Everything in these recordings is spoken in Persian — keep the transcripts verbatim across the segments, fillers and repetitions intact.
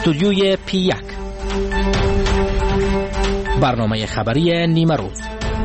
استودیوی پی یک، برنامه خبری نیمه روز.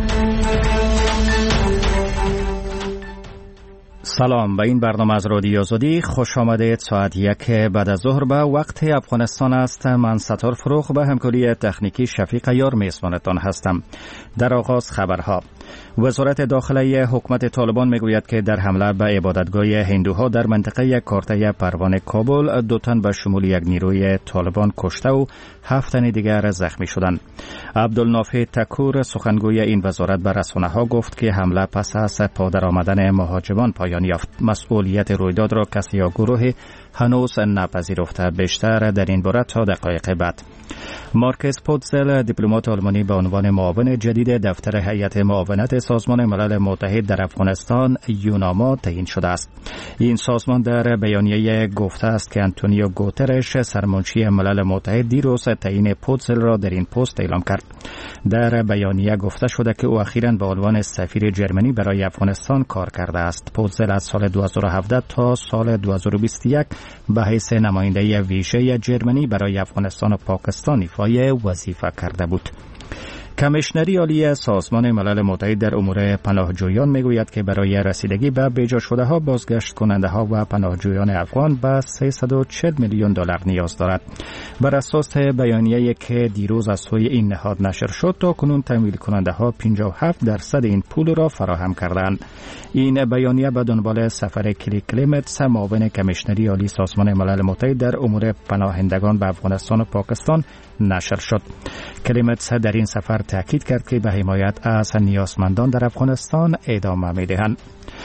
سلام، به این برنامه از رادیو آزادی خوش آمدید. ساعت یک بعد از ظهر به وقت افغانستان است. من ستار فروغ به همکاری تکنیکی شفیق عیار میزبانتان هستم. در آغاز خبرها. وزارت داخله حکومت طالبان میگوید که در حمله به عبادتگاه هندوها در منطقه کارته پروان کابل دو تن به شمول یک نیروی طالبان کشته و هفت تن دیگر زخمی شدند. عبدالنافع تکور سخنگوی این وزارت به رسانه‌ها گفت که حمله پس از پادر آمدن مهاجمان پایان یافت. مسئولیت رویداد را کسی یا گروهی هنوز نپذیرفته. بیشتر در این باره تا دقایق بعد. مارکس پوتزل، دیپلمات آلمانی به عنوان معاون جدید دفتر هیئت معاونت سازمان ملل متحد در افغانستان یوناما تعیین شده است. این سازمان در بیانیه گفته است که آنتونیو گوترش، سرمنشی ملل متحد، دیروز تعیین پوتزل را در این پست اعلام کرد. در بیانیه گفته شده که او اخیراً به عنوان سفیر جرمنی برای افغانستان کار کرده است. پوتزل از سال دو هزار و هفده تا سال دو هزار و بیست و یک به حیث نماینده ویژه جرمنی برای افغانستان و پاکستان ایفای وظیفه کرده بود. کمیشنری عالی سازمان ملل متحد در امور پناهجویان میگوید که برای رسیدگی به بیجا شده ها، بازگشت کننده ها و پناهجویان افغان به سیصد و چهل میلیون دلار نیاز دارد. بر اساس بیانیه‌ای که دیروز از سوی این نهاد نشر شد، تا کنون تمویل کننده ها پنجاه و هفت درصد این پول را فراهم کردند. این بیانیه به دنبال سفر کلی کلیمتس، معاون کمیشنری عالی سازمان ملل متحد در امور پناهندگان به افغانستان و پاکستان نشر شد. کلیمتس در این سفر تاکید کرد که به حمایت از نیازمندان در افغانستان ادامه می‌دهند.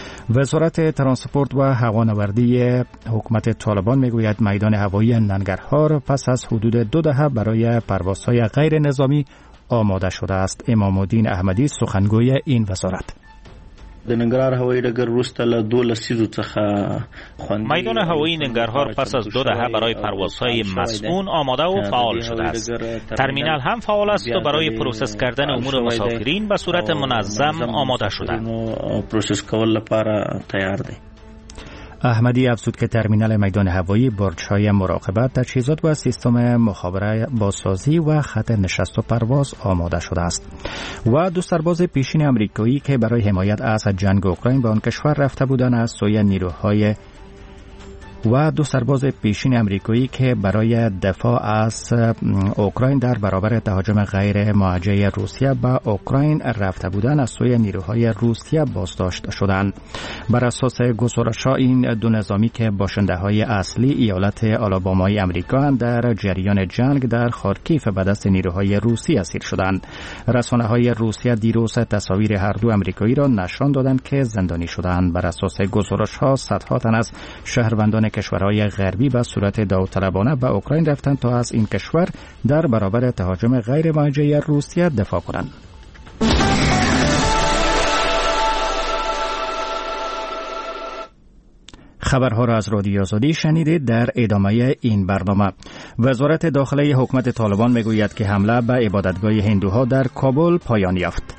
وزارت ترانسپورت و هوانوردی حکومت طالبان میگوید میدان هوایی ننگرهار پس از حدود دو دهه برای پروازهای غیر نظامی آماده شده است. امام الدین احمدی، سخنگوی این وزارت: د ننګرهار هوایي ډګر وروسته له دو لسیزو څخه میدان هوایی ننگرهار پس از دو دهه برای پروازهای مسئول آماده و فعال شده است. ترمینال هم فعال است و برای پروسس کردن امور مسافرین به صورت منظم آماده شده. پروسس کول لپاره تیار دی. احمدی افزود که ترمینال میدان هوایی، برج‌های مراقبت، تجهیزات و سیستم مخابره بازسازی و خط نشست و پرواز آماده شده است. و دو سرباز پیشین آمریکایی که برای حمایت از جنگ اوکراین به آن کشور رفته بودند از سوی نیروهای و دو سرباز پیشین آمریکایی که برای دفاع از اوکراین در برابر تهاجم غیر موجه روسیه به اوکراین رفته بودند از سوی نیروهای روسیه بازداشت شدند. بر اساس گزارش‌ها، این دو نظامی که باشنده‌های اصلی ایالت آلابامای آمریکا در جریان جنگ در خارکیف به دست نیروهای روسی اسیر شدند. رسانه‌های روسیه دیروز تصاویر هر دو آمریکایی را نشان دادند که زندانی شدند. بر اساس گزارش‌ها، صدها تن از شهروندان کشورهای غربی به صورت داوطلبانه به اوکراین رفتند تا از این کشور در برابر تهاجم غیر موجه روسیه دفاع کنند. خبرها را از رادیو آزادی شنیدید. در ادامه این برنامه، وزارت داخله حکومت طالبان میگوید که حمله به عبادتگاه هندوها در کابل پایان یافت.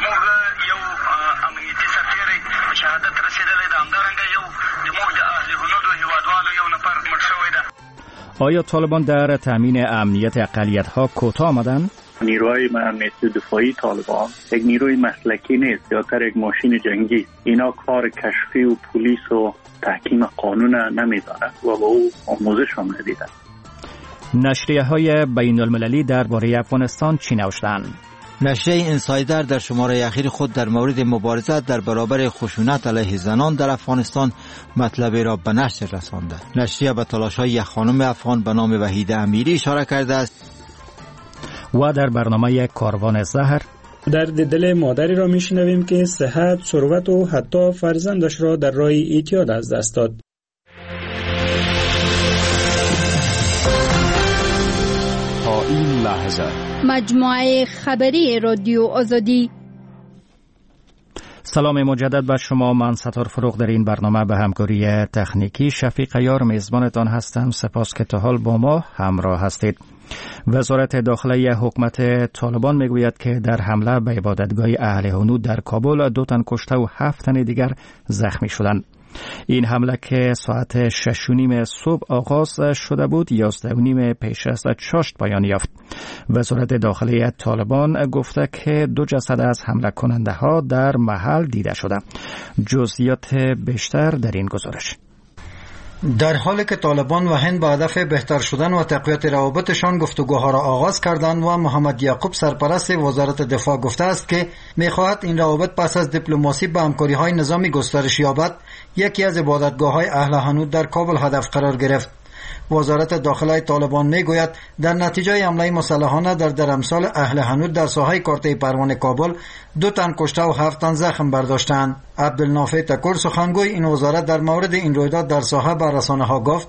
آیا طالبان در تامین امنیت اقلیت‌ها کوتاه آمدند؟ نیروهای امنیتی دفاعی طالبان یک نیروی مسلکی نیست، زیادتر یک ماشین جنگی. اینا کار کشفی و پلیس و تحکیم قانون نمی‌دانند و به او آموزش هم ندیدند. نشریه‌های بین‌المللی درباره افغانستان چی نوشتند؟ نشریه اینسایدر در شماره اخیر خود در مورد مبارزه در برابر خشونت علیه زنان در افغانستان مطلبی را به نشر رسانده. نشریه به تلاش‌های یک خانم افغان به نام وحیده امیری اشاره کرده است. و در برنامه کاروان زهر، درد دل مادری را میشنویم که صحت، ثروت و حتی فرزندش را در راه اعتیاد از دست داد. تا این لحظه مجموعه خبری رادیو آزادی. سلام مجدد بر شما. من ستار فروغ در این برنامه به همکاری تکنیکی شفیق عیار میزبانتان هستم. سپاس که تا حال با ما همراه هستید. وزارت داخله حکومت طالبان میگوید که در حمله به عبادتگاه اهل هنود در کابل دو تن کشته و هفت تن دیگر زخمی شدند. این حمله که ساعت شش و نیم صبح آغاز شده بود یازده و نیم پیش از چاشت پایان یافت. وزارت داخلی طالبان گفته که دو جسد از حمله کننده ها در محل دیده شده. جزئیات بیشتر در این گزارش. در حالی که طالبان و هند به هدف بهتر شدن و تقویت روابطشان گفتگوها را آغاز کردند و محمد یعقوب سرپرست وزارت دفاع گفته است که می‌خواهد این روابط پس از دیپلماسی به همکاری‌های نظامی گسترش یابد، یکی از عبادتگاه‌های اهل هنود در کابل هدف قرار گرفت. وزارت داخلی طالبان میگوید در نتیجه حمله مسلحانه در درمسال اهل هنود در ساحه کارته پروان کابل دو تن کشته و هفت تن زخم برداشتند. عبدالنافع تکور سخنگوی این وزارت در مورد این رویداد در ساحه به رسانه‌ها گفت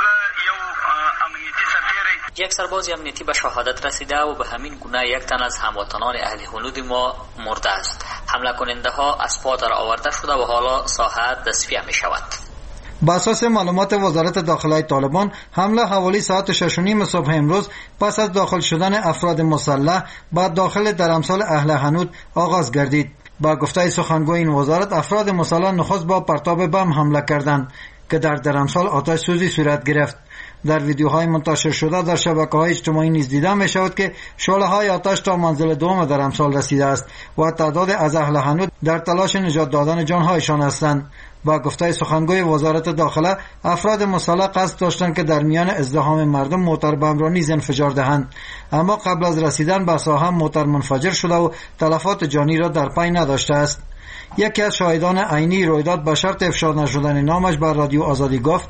یک سرباز امنیتی به شهادت رسیده و به همین گونه یک تن از هموطنان اهل هنود ما مرده است. حمله کننده ها از پا در آورده شده و حالا ساحه تصفیه می شود. با اساس معلومات وزارت داخلی طالبان حمله حوالی ساعت شش و نیم صبح امروز پس از داخل شدن افراد مسلح با داخل درمسال اهل هنود آغاز گردید. با گفته سخنگوی این وزارت افراد مسلح نخست با پرتاب بم حمله کردند که در درمسال آتش سوزی صورت گرفت. در ویدیوهای منتشر شده در شبکه‌های اجتماعی نیز دیده می شود که شعله‌های آتش تا منزل دوم درمسال رسیده است و تعداد از اهل هنود در تلاش نجات دادن جانهایشان هستند. با گفته سخنگوی وزارت داخله افراد مسلح قصد داشتند که در میان ازدحام مردم موتر بم را نیز انفجار دهند، اما قبل از رسیدن به ساحه موتر منفجر شده و تلفات جانی را در پی نداشته است. یکی از شاهدان عینی رویداد به شرط افشا نشدن نامش بر رادیو آزادی گفت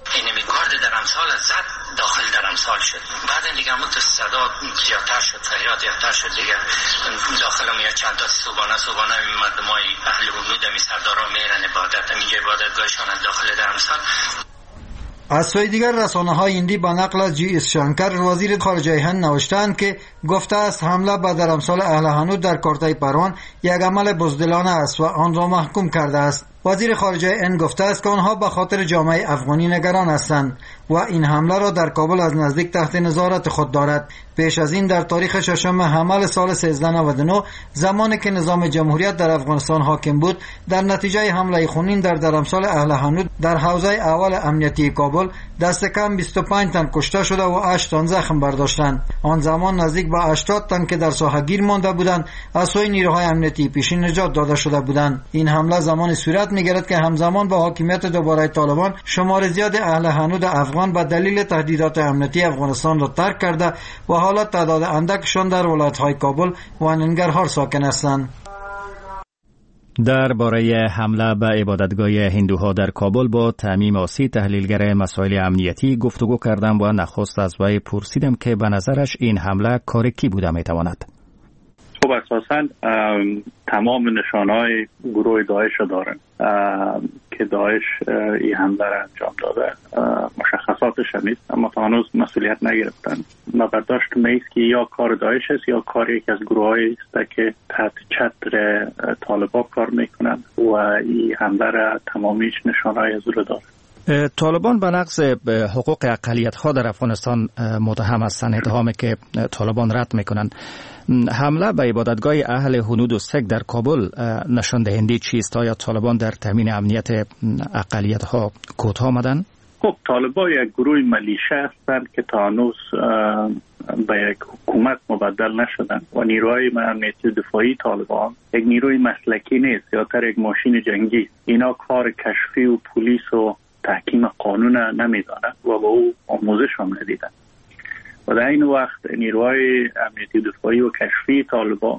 سال شد. بعد دیگه مت صدا زیادتر شد، فریاد زیادتر شد دیگه. داخل ما چند تا صبحانه صبحانه مردمای اهل هنود می سردارا میرن عبادت، میگه عبادتگاهشان داخل درمسال. از سوی دیگر رسانه‌های هندی با نقل از جی اس شنکر وزیر خارجه هند نوشتند که گفته است حمله به درمسال اهل هنود در کارته پروان یک عمل بزدلانه است و آن را محکوم کرده است. وزیر خارجه هند گفته است که آنها به خاطر جامعه افغانی نگران هستند و این حمله را در کابل از نزدیک تحت نظارت خود دارد. پیش از این در تاریخ ششم حمل سال سیزده نود و نه زمانی که نظام جمهوریت در افغانستان حاکم بود، در نتیجه حمله خونین در درمسال اهل هنود در حوزه اول امنیتی کابل دست کم بیست و پنج تن کشته شده و هشت تن زخم برداشتند. آن زمان نزدیک به هشتاد تن که در ساحه گیر مانده بودند از سوی نیروهای امنیتی پیشین نجات داده شده بودند. این حمله زمان صورت می‌گیرد که همزمان با حاکمیت دوباره طالبان شمار زیاد اهل هنود افغان به دلیل تهدیدات امنیتی افغانستان را ترک کرده و حالا تعداد اندکشان در ولایت‌های کابل و ننگرهار ساکن هستند. درباره حمله به عبادتگاه هندوها در کابل با تمیم آسی تحلیلگر مسائل امنیتی گفتگو کردم و نخست از وی پرسیدم که به نظرش این حمله کار کی بوده میتواند. خب اساساً تمام نشانهای گروه داعش را دارن که داعش این حمله را انجام داده، مشخصاتش هم نیست اما تا هنوز مسئولیت نگرفتن. ما برداشت میست که یا کار داعش است یا کار یکی از گروه هایی است که تحت چتر طالبان کار میکنن و این حمله را تمامیش نشانهای از رو داره. طالبان به نقض حقوق اقلیت ها در افغانستان متهم هستند، اتهامی که طالبان رد میکنند. حمله به عبادتگاه اهل هنود و سک در کابل نشان دهنده چیست؟ آیا طالبان در تامین امنیت اقلیت ها کوتاه آمدند؟ خب طالبان یک گروه ملیشه هستند که تا هنوز به یک حکومت مبدل نشدن و نیروهای امنیتی دفاعی طالبان یک نیروی مسلکی نیست، یا تر یک ماشین جنگی. اینا کار کشفی و پلیس و تحکیم قانون نمیدانن و با او آموزش هم ندیدن و در این وقت نیروهای امنیتی دفاعی و کشفی طالبان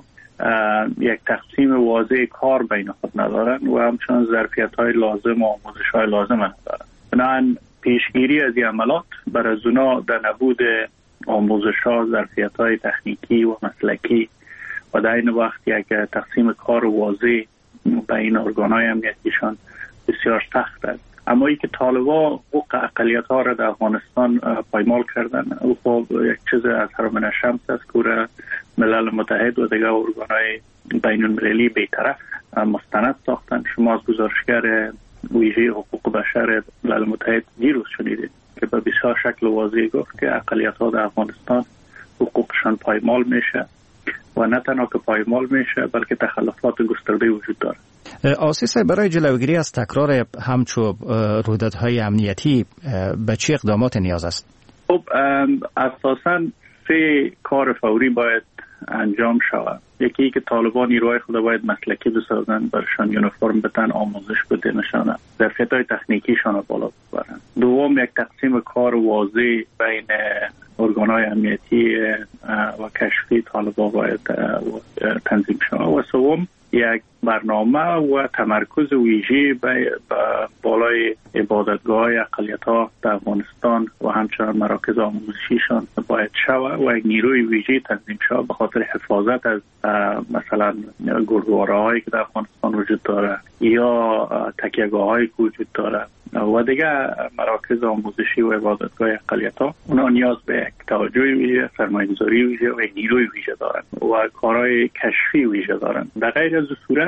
یک تقسیم واضح کار بین خود ندارن و همچنان ظرفیت های لازم و آموزش های لازم ندارن. بنابراین پیشگیری از این عملات بر از اونا در نبود آموزش ها، ظرفیت های تکنیکی و مسلکی و در این وقت یک تقسیم کار واضح بین ارگان های امنیتیشان بسیار سخت است. اما ای که طالبان حقوق اقلیت ها را در افغانستان پایمال کردن او خب یک چیز از حرام الشمس است که ملل متحد و دیگر ارگان‌های بین المللی بی‌طرف مستند ساختن. شما از گزارشگر ویژه حقوق بشر ملل متحد دیروز شنیدید که به بسیار شکل واضح گفت که اقلیت ها در افغانستان حقوقشان پایمال میشه و نه تنها که پایمال میشه بلکه تخلفات گسترده وجود داره. آسیس برای جلوگیری از تکرار همچو رویدادهای امنیتی به چه اقدامات نیاز است؟ خب اساساً سه کار فوری باید انجام شود. یکی که طالبان نیروهای خود باید مسلکی بسازن، برشان یونیفرم بدن، آموزش بده، نشانه ظرفیت‌های تکنیکیشان بالا ببرن. دوم یک تقسیم کار واضح بین ارگان‌های امنیتی و کشفی طالبان باید تنظیم شود. و سوم یک برنامه و تمرکز ویژه به بالای عبادتگاه‌های اقلیت‌ها در افغانستان و همچنین مراکز آموزشیشان باید شود و یک نیروی ویژه تنظیم شود به خاطر حفاظت از مثلا گردواره‌هایی که در افغانستان وجود داره یا تکیه‌گاه‌هایی که وجود داره و دیگه مراکز آموزشی و عبادتگاه اقلیت‌ها. اونا نیاز به یک توجه ویژه، سرمایه‌گذاری ویژه و نیروی ویژه دارن و کارهای کشفی ویژه دارن. در غیر از صورت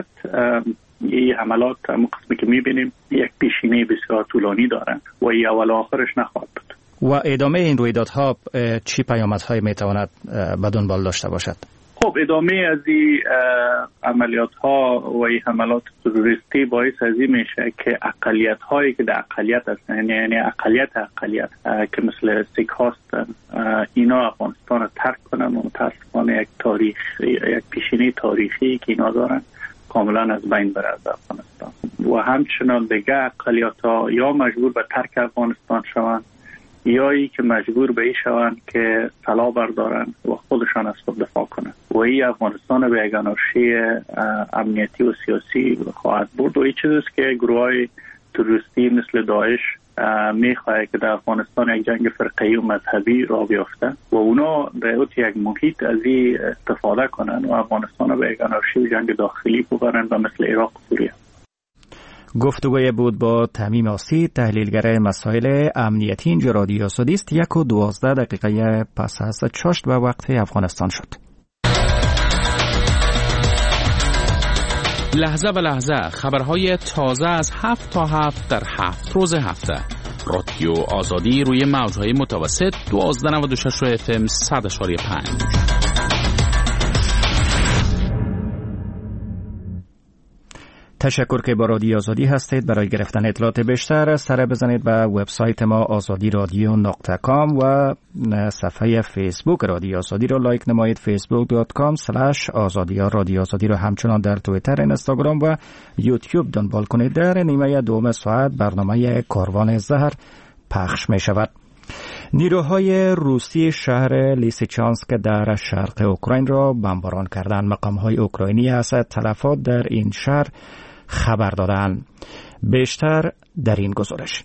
این حملات هم قسمی که می‌بینیم یک پیشینه بسیار طولانی دارن و این اول آخرش نخواهد بود. و ادامه این رویدادها چی پیامدهای میتواند به دنبال داشته باشد؟ خب ادامه از این عملیات ها و این حملات تروریستی باعث از این میشه که اقلیت هایی که در اقلیت هستن، یعنی اقلیت اقلیت که مثل سیک هستن، اینا افغانستان رو ترک کنن و متاسفانه یک تاریخ یک پیشینه تاریخی که اینا دارن کاملا از بین بره از افغانستان و همچنان دیگه اقلیت ها یا مجبور به ترک افغانستان شوند یا ای که مجبور به ای شوند که سلاح بردارن و خودشان از خود دفاع کنن و ای افغانستان به یک انارشی امنیتی و سیاسی خواهد برد و این چیزیست که گروه های تروریستی مثل داعش میخواهد که در افغانستان یک جنگ فرقه‌ای و مذهبی را بیفته و اونا در یک محیط از این استفاده کنن و افغانستان به یک انارشی و جنگ داخلی ببرن و مثل عراق و سوریه. گفتگوی بود با تمیم آسی، تحلیلگر مسائل امنیتی. اینجا رادیو آزادی است. یک و دوازده دقیقه پس از چاشت و وقت افغانستان شد. لحظه به لحظه خبرهای تازه از هفت تا هفت در هفت روز هفته. رادیو آزادی روی موجهای متوسط دوازده نود و شش اف ام صد اشاری پنج. تشکر که با رادیو آزادی هستید. برای گرفتن اطلاعات بیشتر سر بزنید به وبسایت ما آزادی رادیو نقطه کام و صفحه فیسبوک رادیو آزادی رو لایک نمایید. فیسبوک دات کام اسلش آزادی رادیو آزادی رو همچنان در توییتر، اینستاگرام و یوتیوب دنبال کنید. در نیمه دوم ساعت برنامه کاروان زهر پخش می شود. نیروهای روسی شهر لیسیچانسک در شرق اوکراین را بمباران کردند. مقام‌های اوکراینی از تلفات در این شهر خبر دادند. بیشتر در این گزارش.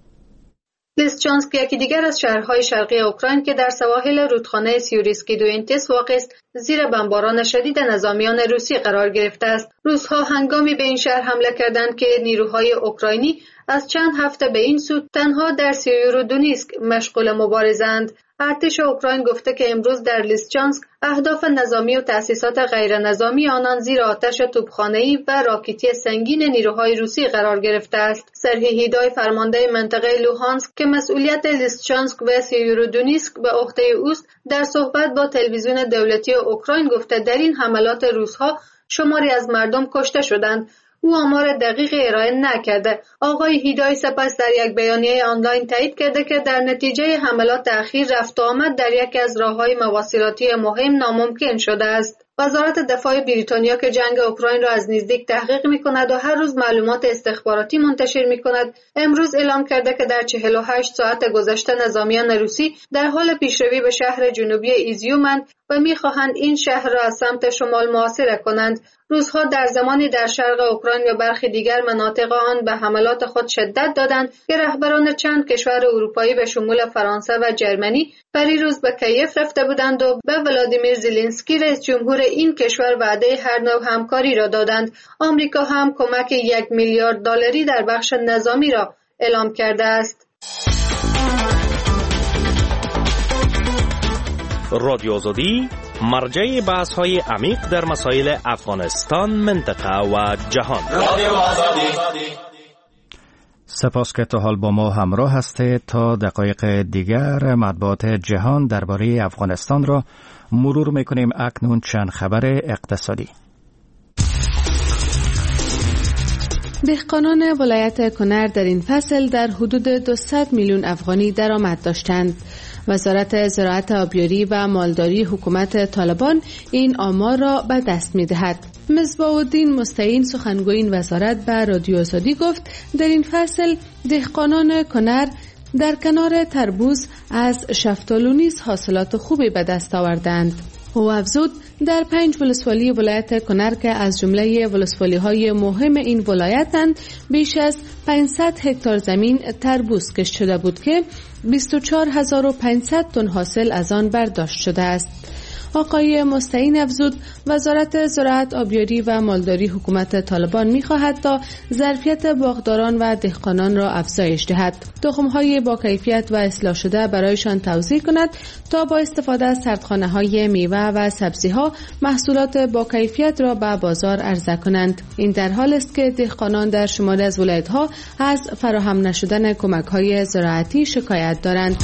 لیسیچانسک یکی دیگر از شهرهای شرقی اوکراین که در سواحل رودخانه سیوریسکی دوینتس واقع است، زیر بمباران شدید نظامیان روسی قرار گرفته است. روس‌ها هنگامی به این شهر حمله کردند که نیروهای اوکراینی از چند هفته به این سو تنها در سیویرودونیسک مشغول مبارزند. ارتش اوکراین گفته که امروز در لیسیچانسک اهداف نظامی و تأسیسات غیر نظامی آنان زیر آتش توپخانه‌ای و راکتی سنگین نیروهای روسی قرار گرفته است. سرهی هیدای فرمانده منطقه لوهانسک که مسئولیت لیسیچانسک و سیویرودونیسک به عهده اوست، در صحبت با تلویزیون دولتی اوکراین گفته در این حملات روس‌ها شماری از مردم کشته شدند. او آمار دقیق ارائه نکرده. آقای هیدای سپس در یک بیانیه آنلاین تایید کرده که در نتیجه حملات اخیر رفت و آمد در یکی از راه‌های مواصلاتی مهم ناممکن شده است. وزارت دفاع بریتانیا که جنگ اوکراین را از نزدیک تحقیق می‌کند و هر روز معلومات استخباراتی منتشر می‌کند، امروز اعلام کرده که در چهل و هشت ساعت گذشته نظامیان روسی در حال پیشروی به شهر جنوبی ایزیومند و می‌خواهند این شهر را از سمت شمال محاصره کنند. روس‌ها در زمانی در شرق اوکراین و برخی دیگر مناطق آن به حملات خود شدت دادند که رهبران چند کشور اروپایی به شمول فرانسه و جرمنی پریروز به کیف رفته بودند و به ولادیمیر زلنسکی رئیس جمهور این کشور وعده هر نوع همکاری را دادند. آمریکا هم کمک یک میلیارد دلاری در بخش نظامی را اعلام کرده است. رادیو آزادی مرجع بحث‌های عمیق در مسائل افغانستان، منطقه و جهان. رادیو آزادی. سپاس که تا حال با ما همراه هستید. تا دقایق دیگر مطبوعات جهان درباره افغانستان را مرور می‌کنیم. اکنون چند خبر اقتصادی. دهقانان ولایت کنر در این فصل در حدود دویست میلیون افغانی درآمد داشتند. وزارت زراعت آبیاری و مالداری حکومت طالبان این آمار را به دست می دهد. مصباح الدین مستعین سخنگوی این وزارت به رادیو آزادی گفت در این فصل دهقانان کنر در کنار تربوز از شفتالو نیز حاصلات خوبی به دست آوردند. او افزود در پنج ولسوالی ولایت کنر که از جمله ولسوالی های مهم این ولایتند بیش از پانصد هکتار زمین تربوز کشت شده بود که بیست و چهار هزار و پانصد تن حاصل از آن برداشت شده است. آقای مستعین افزود وزارت زراعت آبیاری و مالداری حکومت طالبان می‌خواهد تا ظرفیت باغداران و دهقانان را افزایش دهد، تخم‌های با کیفیت و اصلاح شده برایشان توزیع کند تا با استفاده از سردخانه‌های میوه و سبزی‌ها محصولات با کیفیت را به بازار عرضه کنند. این در حال است که دهقانان در شماری از ولایت‌ها از فراهم نشدن کمک‌های زراعتی شکایت دارند.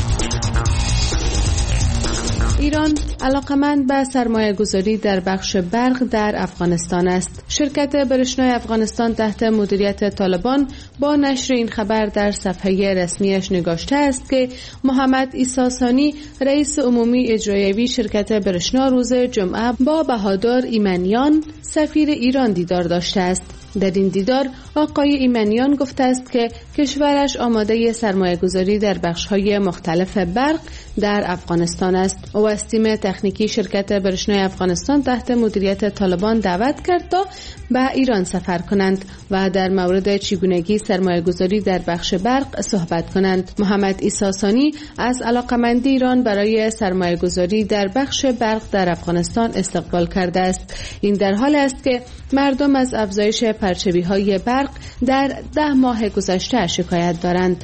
ایران علاقمند به سرمایه گذاری در بخش برق در افغانستان است. شرکت برشنای افغانستان تحت مدیریت طالبان با نشر این خبر در صفحه رسمیش نگاشته است که محمد عیسی ثانی رئیس عمومی اجرایی شرکت برشنا روز جمعه با بهادر ایمنیان سفیر ایران دیدار داشته است. در این دیدار آقای ایمنیان گفته است که کشورش آماده سرمایه گذاری در بخش‌های مختلف برق در افغانستان است. او از تیم تکنیکی شرکت برشنای افغانستان تحت مدیریت طالبان دعوت کرد تا به ایران سفر کنند و در مورد چگونگی سرمایه گذاری در بخش برق صحبت کنند. محمد عیسی ثانی از علاقمندی ایران برای سرمایه گذاری در بخش برق در افغانستان استقبال کرده است. این در حال است که مردم از افزایش پرچمی‌های برق در ده ماه گذشته شکایت دارند.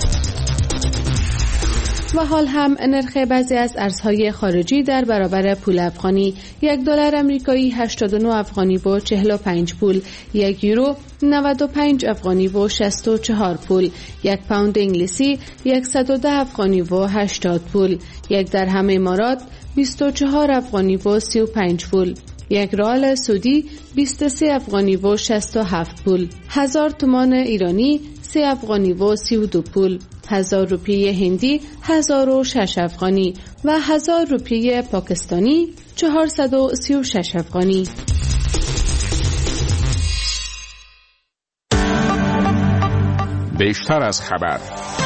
و حال هم نرخ بعضی از ارزهای خارجی در برابر پول افغانی: یک دلار امریکایی هشتاد و نه افغانی و چهل و پنج پول، یک یورو نود و پنج افغانی و شصت و چهار پول، یک پوند انگلیسی صد و ده افغانی و هشتاد پول، یک درهم امارات بیست و چهار افغانی و سی و پنج پول، یک ریال سعودی بیست و سه افغانی و شصت و هفت پول، هزار تومان ایرانی سه افغانی و سی و دو پول، هزار روپیه هندی هزار و شش افغانی و هزار روپیه پاکستانی چهارصد و سی و شش افغانی. بیشتر از خبر.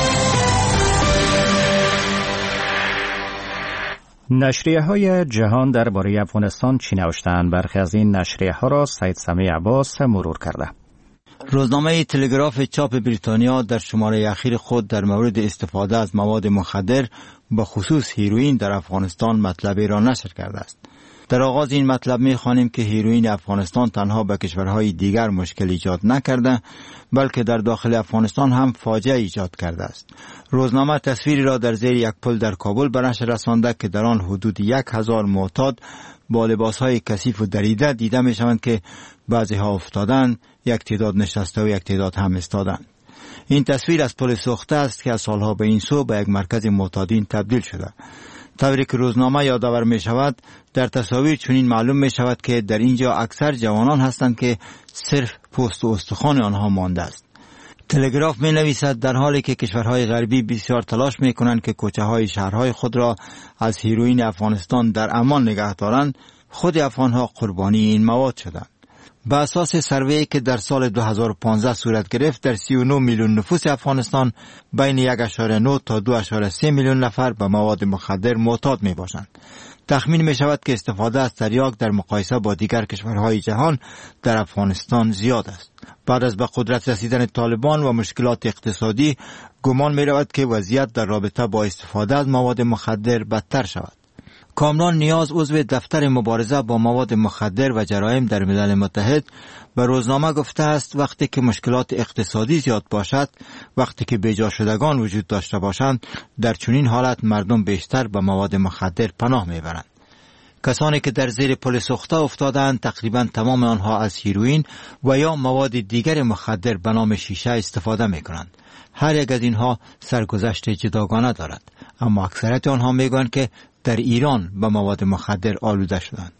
نشریه های جهان درباره افغانستان چی نوشتند؟ برخی از این نشریه ها را سید سمیع عباس مرور کرده. روزنامه تلگراف چاپ بریتانیا در شماره اخیر خود در مورد استفاده از مواد مخدر به خصوص هیروئین در افغانستان مطلبی را نشر کرده است. در آغاز این مطلب می خوانیم که هیروئین افغانستان تنها به کشورهای دیگر مشکل ایجاد نکرده بلکه در داخل افغانستان هم فاجعه ایجاد کرده است. روزنامه تصویری را در زیر یک پل در کابل به نشر رسانده که در آن حدود یک هزار معتاد با لباسهای کثیف و دریده دیده می شوند که بعضی ها افتادن، یک تعداد نشسته و یک تعداد هم ایستادند. این تصویر از پل سوخته است که از سالها به این سو به یک مرکز معتادین تبدیل شده. طوری که روزنامه یادآور می شود در تصاویر چنین معلوم می شود که در اینجا اکثر جوانان هستند که صرف پوست و استخوان آنها مانده است. تلگراف می نویسد در حالی که کشورهای غربی بسیار تلاش می کنند که کوچه های شهرهای خود را از هیروئین افغانستان در امان نگه دارند، خود افغانها قربانی این مواد شدند. به اساس سروی که در سال دو هزار و پانزده صورت گرفت در سی و نه میلیون نفوس افغانستان بین یک و نه تا دو و سه میلیون نفر به مواد مخدر معتاد می باشند. تخمین می شود که استفاده از تریاک در مقایسه با دیگر کشورهای جهان در افغانستان زیاد است. بعد از به قدرت رسیدن طالبان و مشکلات اقتصادی گمان می رود که وضعیت در رابطه با استفاده از مواد مخدر بدتر شود. کامران نیاز عضو دفتر مبارزه با مواد مخدر و جرایم در ملل متحد به روزنامه گفته است وقتی که مشکلات اقتصادی زیاد باشد، وقتی که بیجا شدگان وجود داشته باشند، در چنین حالت مردم بیشتر به مواد مخدر پناه میبرند. کسانی که در زیر پل سوخته افتادند تقریبا تمام آنها از هیروئین و یا مواد دیگر مخدر به نام شیشه استفاده میکنند. هر یک از اینها سرگذشت جداگانه دارد، اما اکثریت آنها میگویند که در ایران به مواد مخدر آلوده شدند.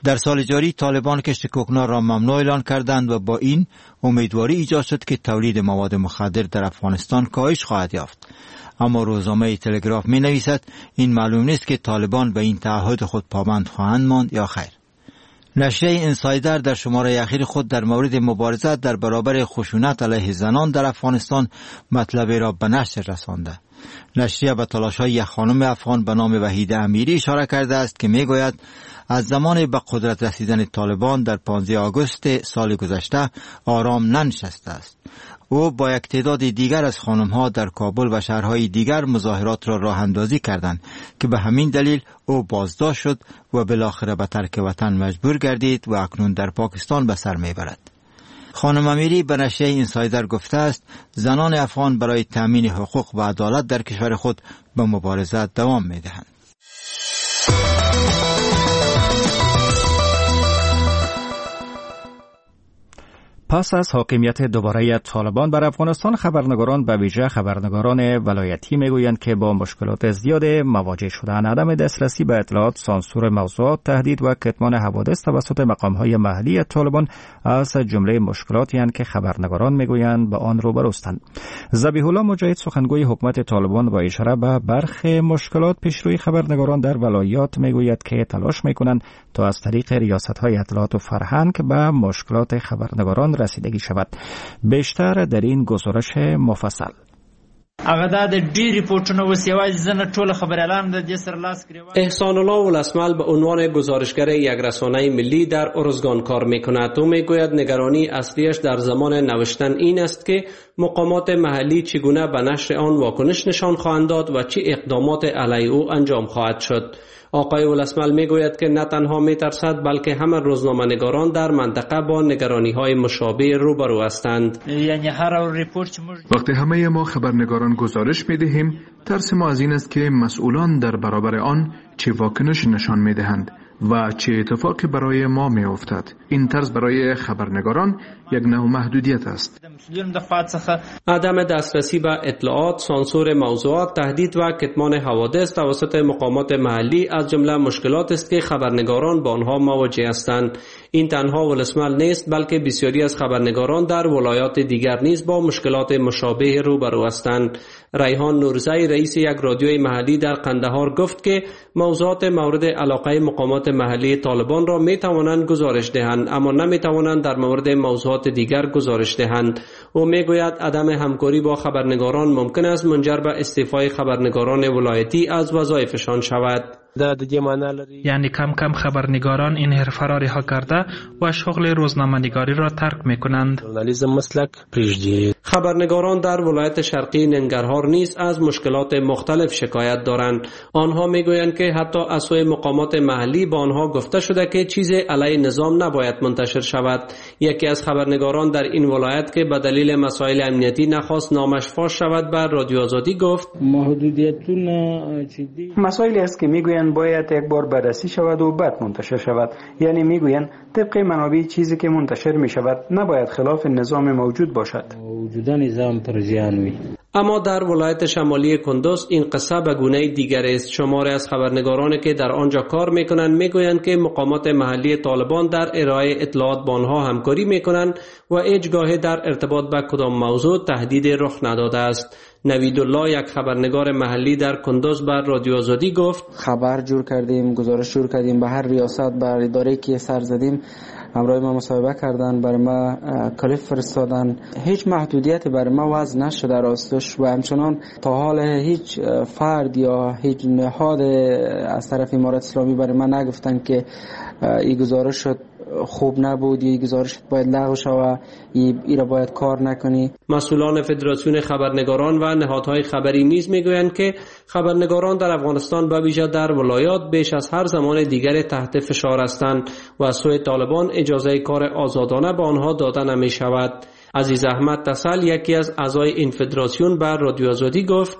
در سال جاری طالبان کشت کوکنار را ممنوع اعلان کردند و با این امیدواری ایجاد شد که تولید مواد مخدر در افغانستان کاهش خواهد یافت. اما روزنامه تلگراف می نویسد این معلوم نیست که طالبان به این تعهد خود پابند خواهند ماند یا خیر. نشریه اینسایدر در شماره اخیر خود در مورد مبارزات در برابر خشونت علیه زنان در افغانستان مطلبی را به نشر رسانده. نشریه به تلاش‌های یک خانم افغان به نام وحیده امیری اشاره کرده است که میگوید از زمان به قدرت رسیدن طالبان در پانزده آگوست سال گذشته آرام ننشسته است. او با یک تعداد دیگر از خانم‌ها در کابل و شهرهای دیگر مظاهرات را راه اندازی کردند که به همین دلیل او بازداشت شد و بالاخره به ترک وطن مجبور گردید و اکنون در پاکستان به سر میبرد. خانم امیری به نشریه اینسایدر گفته است زنان افغان برای تامین حقوق و عدالت در کشور خود به مبارزات دوام میدهند. پس از حاکمیت دوباره طالبان بر افغانستان خبرنگاران به ویژه خبرنگاران ولایتی میگویند که با مشکلات زیاد مواجه شدند. عدم دسترسی به اطلاعات، سانسور موضوعات، تهدید و کتمان حوادث توسط مقام‌های محلی طالبان از جمله مشکلاتی هستند که خبرنگاران میگویند به آن روبروستند. ذبیح الله مجاهد سخنگوی حکومت طالبان با اشاره به برخی مشکلات پیشروی خبرنگاران در ولایات میگوید که تلاش میکنند تا از طریق ریاست‌های اطلاعات و فرهنگ به مشکلات خبرنگاران رسیدگی شود. بیشتر در این گزارش مفصل. احسان الله ولسمل به عنوان گزارشگر یک رسانه ملی در ارزگان کار میکند. او میگوید نگرانی اصلیش در زمان نوشتن این است که مقامات محلی چگونه به نشر آن واکنش نشان خواهند داد و چه اقدامات علیه او انجام خواهد شد. آقای ولسمل میگوید که نه تنها میترسد بلکه همه روزنامه‌نگاران در منطقه با نگرانی‌های مشابه روبرو هستند. وقتی همه ما خبرنگاران گزارش میدهیم، ترس ما از این است که مسئولان در برابر آن چه واکنش نشان میدهند و چه اتفاقی برای ما می افتد. این طرز برای خبرنگاران یک نوع محدودیت است. عدم دسترسی به اطلاعات، سانسور موضوعات، تهدید و کتمان حوادث توسط مقامات محلی از جمله مشکلات است که خبرنگاران با آنها مواجه هستند. این تنها ولسمل نیست بلکه بسیاری از خبرنگاران در ولایات دیگر نیز با مشکلات مشابه روبرو هستند. ریحان نورزی رئیس یک رادیوی محلی در قندهار گفت که موضوعات مورد علاقه مقامات محلی طالبان را می توانند گزارش دهند اما نمی توانند در مورد موضوعات دیگر گزارش دهند. او می گوید عدم همکاری با خبرنگاران ممکن است منجر به استعفای خبرنگاران ولایتی از وظایفشان شود. یعنی کم کم خبرنگاران این حرفه را رها کرده و شغل روزنامه‌نگاری را ترک می‌کنند. خبرنگاران در ولایت شرقی ننگرهار نیز از مشکلات مختلف شکایت دارند. آنها میگویند که حتی از سوی مقامات محلی با آنها گفته شده که چیز علیه نظام نباید منتشر شود. یکی از خبرنگاران در این ولایت که به دلیل مسائل امنیتی نخواست نامش فاش شود بر رادیو آزادی گفت مسائلی است که میگویند باید یک بار بررسی شود و بعد منتشر شود. یعنی میگویند طبق منابع چیزی که منتشر می شود نباید خلاف نظام موجود باشد. وجود نظام پرزیانوی. اما در ولایت شمالی کندوز این قصه به گونه دیگر است. شماری از خبرنگارانی که در آنجا کار میکنند میگویند که مقامات محلی طالبان در ارائه اطلاعات با آنها همکاری میکنند و هیچگاه در ارتباط با کدام موضوع تهدید رخ نداده است. نوید الله یک خبرنگار محلی در کندوز بر رادیو آزادی گفت خبر جور کردیم، گزارش جور کردیم، به هر ریاست بر اداره که سر زدیم همراه ما مصاحبه کردن، برای ما کلیپ فرستادن. هیچ محدودیتی برای ما وضع نشده راستش و همچنان تا حال هیچ فرد یا هیچ نهاد از طرف امارت اسلامی برای ما نگفتن که این گزارش شد خوب نبود، این گزارش باید لغو شود، این را باید کار نکنی. مسئولان فدراسیون خبرنگاران و نهادهای خبری نیز میگویند که خبرنگاران در افغانستان به ویژه در ولایات بیش از هر زمان دیگر تحت فشار هستند و از سوی طالبان اجازه کار آزادانه به آنها داده نمی شود. عزیز احمد تسل یکی از اعضای این فدراسیون بر رادیو آزادی گفت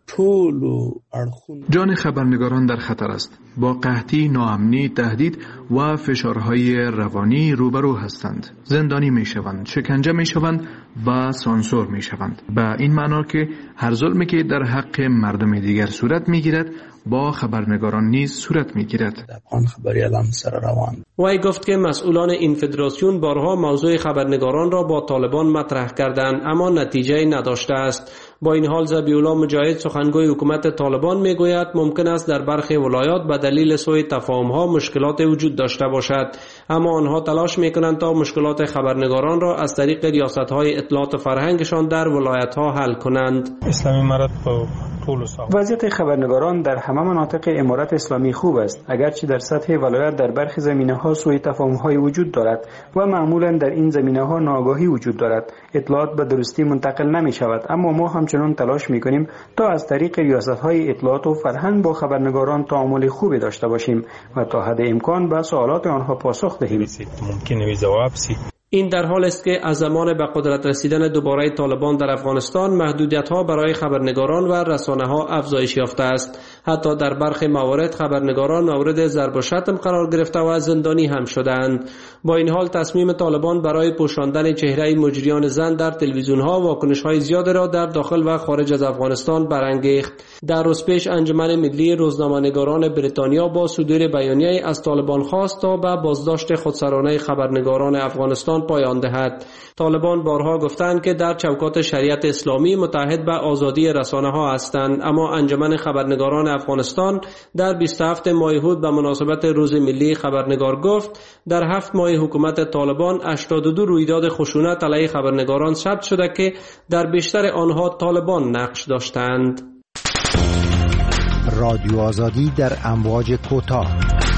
جان خبرنگاران در خطر است. با قحطی، ناامنی، تهدید و فشارهای روانی روبرو هستند. زندانی می شوند، شکنجه می شوند و سانسور می شوند. به این معنا که هر ظلمی که در حق مردم دیگر صورت می گیرد با خبرنگاران نیز صورت می‌گیرد. افغان خبری الان سر روان. وی گفت که مسئولان این فدراسیون بارها موضوع خبرنگاران را با طالبان مطرح کردند اما نتیجه نداشته است. با این حال ذبیح الله مجاهد سخنگوی حکومت طالبان میگوید ممکن است در برخی ولایات به دلیل سوء تفاهم‌ها مشکلات وجود داشته باشد، اما آنها تلاش میکنند تا مشکلات خبرنگاران را از طریق ریاست‌های اطلاعات و فرهنگشان در ولایت‌ها حل کنند. اسلامی امارت وضعیت خبرنگاران در همه مناطق امارت اسلامی خوب است، اگرچه در سطح ولایت در برخی زمینه‌ها سوء تفاهم‌های وجود دارد و معمولاً در این زمینه‌ها ناآگاهی وجود دارد. اطلاعات به درستی منتقل نمی‌شود، اما ما همچنان تلاش می‌کنیم تا از طریق ریاست‌های اطلاعات و فرهنگ با خبرنگاران تعامل خوبی داشته باشیم و تا حد امکان به سوالات آنها پاسخ دهیم. ممکنه جواب سی این در حال است که از زمان به قدرت رسیدن دوباره طالبان در افغانستان محدودیت‌ها برای خبرنگاران و رسانه‌ها افزایش یافته است. حتی در برخی موارد خبرنگاران مورد ضرب و شتم قرار گرفته و زندانی هم شدند. با این حال تصمیم طالبان برای پوشاندن چهره مجریان زن در تلویزیون‌ها واکنش‌های زیاد را در داخل و خارج از افغانستان برانگیخت. در روز پیش انجمن ملی روزنامه‌نگاران بریتانیا با صدور بیانیه‌ای از طالبان خواست تا به بازداشت خودسرانه خبرنگاران افغانستان پایان دهد. طالبان بارها گفتند که در چوکات شریعت اسلامی متحد به آزادی رسانه‌ها هستند، اما انجمن خبرنگاران افغانستان در بیست و هفتم ماه هود به مناسبت روز ملی خبرنگار گفت در هفت ماه حکومت طالبان هشتاد و دو رویداد خشونت علیه خبرنگاران ثبت شده که در بیشتر آنها طالبان نقش داشتند. رادیو آزادی در امواج کوتاه.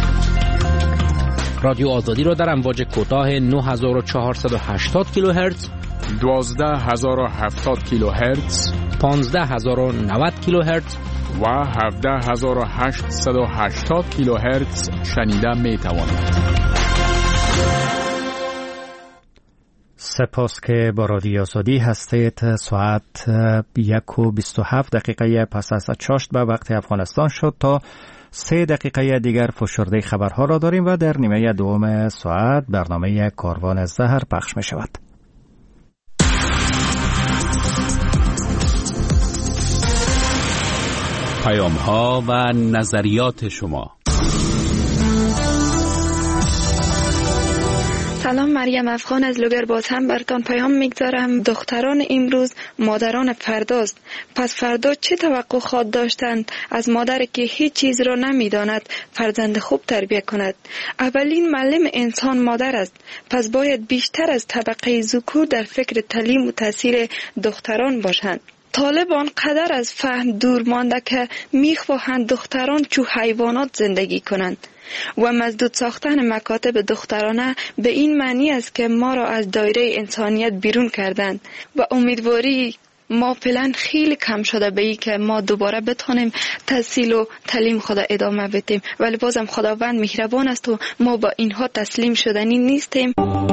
رادیو آزادی را در امواج کوتاه نه هزار و چهارصد و هشتاد کیلوهرتز، دوازده هزار و هفتاد کیلوهرتز، پانزده هزار و نود کیلوهرتز و هفده هزار و هشتصد و هشتاد کیلوهرتز شنیده می توانید. سپاس که با رادیو آزادی هستید. ساعت یک و بیست و هفت دقیقه پس از چاشت به وقت افغانستان شد. تا سه دقیقه دیگر فشرده خبرها را داریم و در نیمه دوم ساعت برنامه کاروان زهر پخش می شود. پیام ها و نظریات شما. سلام، مریم افغان از لوگرباز هم برتان پیام میگذارم. دختران امروز مادران فرداست، پس فردا چه توقع خواهد داشتند از مادر که هیچ چیز را نمیداند فرزند خوب تربیت کند؟ اولین معلم انسان مادر است، پس باید بیشتر از طبقه ذکور در فکر تعلیم و تحصیل دختران باشند. طالبان قدر از فهم دور مانده که میخواهند دختران چو حیوانات زندگی کنند و مزدود ساختن مکاتب دخترانه به این معنی است که ما را از دایره انسانیت بیرون کردند و امیدواری ما فعلا خیلی کم شده به این که ما دوباره بتونیم تحصیل و تعلیم خود ادامه بدیم، ولی بازم خداوند مهربان است و ما با اینها تسلیم شدنی نیستیم.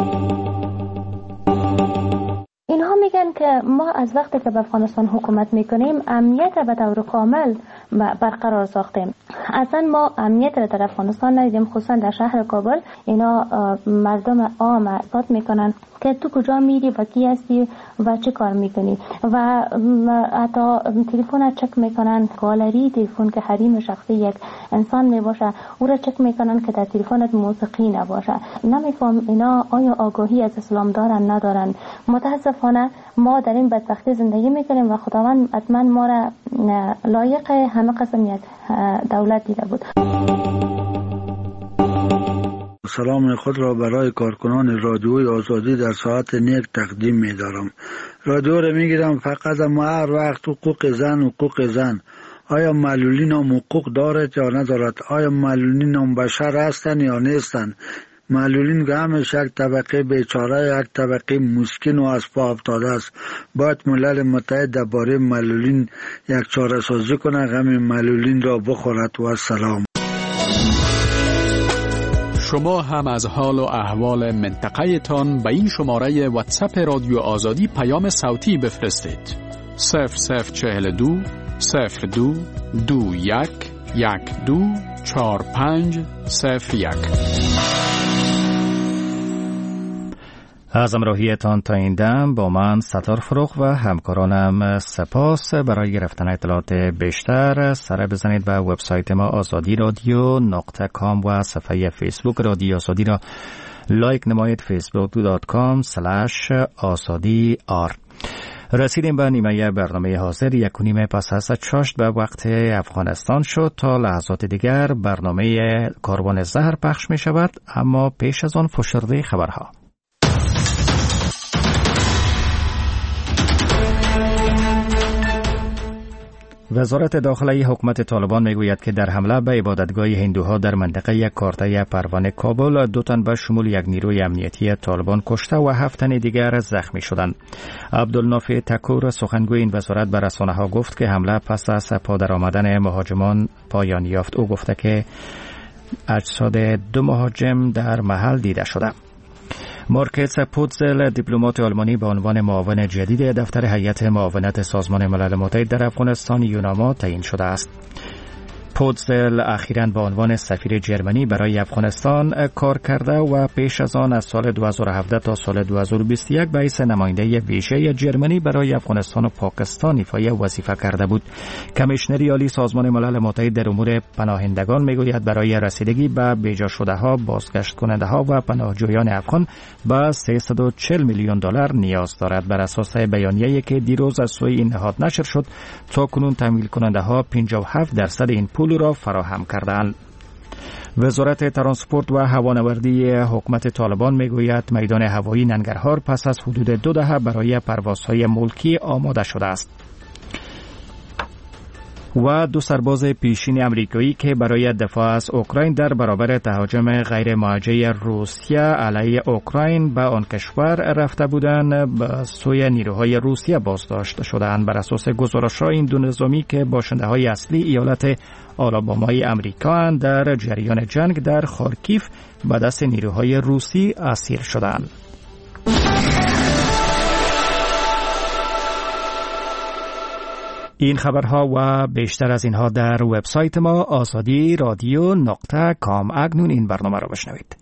اینها میگن که ما از وقتی که به افغانستان حکومت میکنیم امنیت را به طور کامل برقرار ساختیم. اصلا ما امنیت را در افغانستان ندیدیم، خصوصا در شهر کابل. اینا مردم عام اثبات میکنن که تو کجا میری و کی هستی و چه کار میکنی و حتی تلفن چک میکنن، گالری تلفن که حریم شخصی یک انسان میباشه او را چک میکنن که در تلفنت موسیقی نباشه. نمیفهم اینا آیا آگاهی از اسلام دارن ندارن. متاسفانه ما در این بدبختی زندگی میکنیم و خداوند حتما ما را لایق همه قسم یک دولت دیده بود. سلام خود را برای کارکنان رادیوی آزادی در ساعت نیک تقدیم می دارم. رادیو را می گیرم فقط ما هر وقت حقوق زن حقوق زن. آیا معلولین هم حقوق دارد یا ندارد؟ آیا معلولین هم بشر هستند یا نیستند؟ معلولین که همیشه یک طبقه بیچاره، یک طبقه مسکین و از پا افتاده است. باید ملل متحد درباره معلولین یک چاره سازی کنه، غم معلولین را بخورد. و سلام. شما هم از حال و احوال منطقه تان به این شماره واتساپ رادیو آزادی پیام صوتی بفرستید. صفر صفر چهل دو صفر دو دو یک یک دو چهار پنج صفر یک. از امروهیتان تا این دم با من ستار فروغ و همکارانم سپاس. برای گرفتن اطلاعات بیشتر سر بزنید به وبسایت ما آزادی رادیو نقطه کام و صفحه فیسبوک رادیو آزادی را لایک نمایید فیسبوک دات کام سلش آزادی آر. رسیدیم به نیمه برنامه حاضر. یک و نیم پس از چاشت به وقت افغانستان شد. تا لحظات دیگر برنامه کاروان زهر پخش می شود، اما پیش از آن فشرده خبرها. وزارت داخله حکومت طالبان میگوید که در حمله به عبادتگاه هندوها در منطقه کارته پروانه کابل دو تن به شمول یک نیروی امنیتی طالبان کشته و هفت تن دیگر زخمی شدند. عبدالنافع تکور سخنگوی این وزارت به رسانه‌ها گفت که حمله پس از پادر آمدن مهاجمان پایان یافت. او گفته که اجساد دو مهاجم در محل دیده شده. مارکس پوتزل دیپلمات آلمانی به عنوان معاون جدید دفتر هیئت معاونت سازمان ملل متحد در افغانستان یوناما تعیین شده است. پوتزل اخیراً به عنوان سفیر جرمنی برای افغانستان کار کرده و پیش از آن از سال دو هزار و هفده تا سال دو هزار و بیست و یک به حیث نماینده ویژه جرمنی برای افغانستان و پاکستان ایفای وظیفه کرده بود. کمیشنری عالی سازمان ملل متحد در امور پناهندگان میگوید برای رسیدگی به بیجا شده ها، بازگشت کننده ها و پناهجویان افغان به سیصد و چهل میلیون دلار نیاز دارد. بر اساس بیانیه‌ای که دیروز از سوی این نهاد نشر شد، تاکنون تمویل کننده ها پنجاه و هفت درصد این پول را فراهم کردند. وزارت ترانسپورت و هوانوردی حکومت طالبان میگوید میدان هوایی ننگرهار پس از حدود دو دهه برای پروازهای ملکی آماده شده است. و دو سرباز پیشین امریکایی که برای دفاع از اوکراین در برابر تهاجم غیر موجه روسیه علیه اوکراین به آن کشور رفته بودند به سوی نیروهای روسیه بازداشت شدند. بر اساس گزارش‌ها این دو نظامی که باشنده‌های اصلی ایالت آلابامای امریکا در جریان جنگ در خارکیف به دست نیروهای روسی اسیر شدند. این خبرها و بیشتر از اینها در وبسایت ما آزادی رادیو نقطه کام. اکنون این برنامه را بشنوید.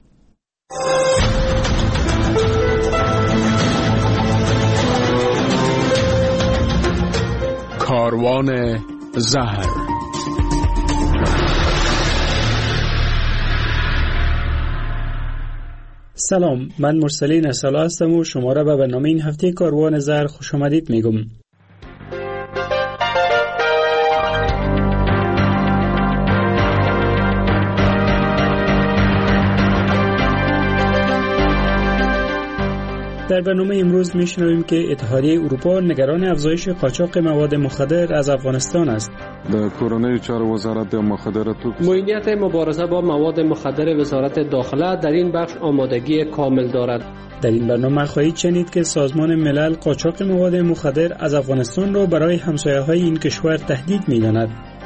کاروان زهر. سلام، من مرسلین اصلا هستم و شما را به برنامه این هفته کاروان زهر خوش آمدید میگم. در برنامه امروز میشنویم که اتحادیه اروپا نگران افزایش قاچاق مواد مخدر از افغانستان است. در کورنۍ چارو وزارت مخدرات معینیت مبارزه با مواد مخدر وزارت داخله در این بخش آمادگی کامل دارد. در این برنامه خواهید شنید که سازمان ملل قاچاق مواد مخدر از افغانستان را برای همسایه‌های این کشور تهدید می‌داند.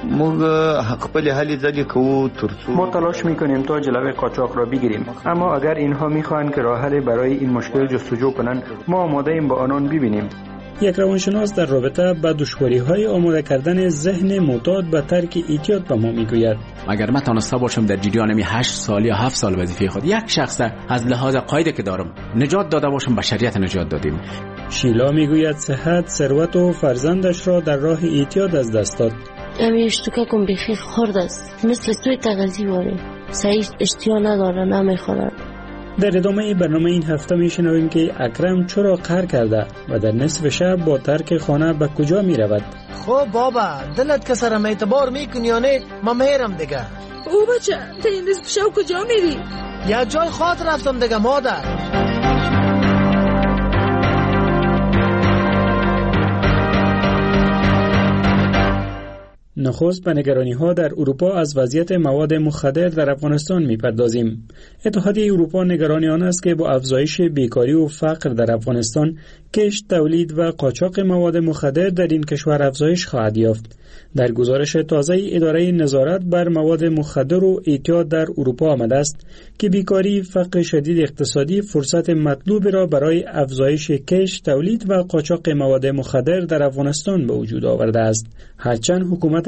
ما تلاش میکنیم تا جلوی قاچاق را بگیریم، اما اگر اینها میخواهند که راه حلی برای این مشکل جستجو کنند، ما آماده ایم با آنان ببینیم. یک روانشناس در رابطه با دشواری‌های آماده کردن ذهن معتاد به ترک اعتیاد به ما میگوید اگر من تانسته باشم در جریان می هشت سال یا هفت سال وظیفه خود یک شخص از لحاظ قاعده که دارم نجات داده باشم، بشریت نجات دادیم. شیلا میگوید صحت، ثروت و فرزندش را در راه اعتیاد از دست داد. امی اشتککم بخیر خورد است، مثل توی تغذی واره، سعی اشتیا نداره، نمیخورد. در ادامه برنامه این هفته میشنویم که اکرم چرا قهر کرده و در نصف شب با ترک خانه به کجا میرود. خب بابا، دلت که سرم اعتبار میکنی یا نه؟ ما میرم دیگه. او بچه، تا این نصف شب کجا میری؟ یا جای خاطر رفتم دیگه مادر. نخست به نگرانی‌ها در اروپا از وضعیت مواد مخدر در افغانستان می‌پردازیم. اتحادیه اروپا نگران آن است که با افزایش بیکاری و فقر در افغانستان، کشت، تولید و قاچاق مواد مخدر در این کشور افزایش خواهد یافت. در گزارش تازه اداره نظارت بر مواد مخدر و اعتیاد در اروپا آمده است که بیکاری، فقر شدید اقتصادی فرصت مطلوب را برای افزایش کشت، تولید و قاچاق مواد مخدر در افغانستان به وجود آورده است. هرچند حکومت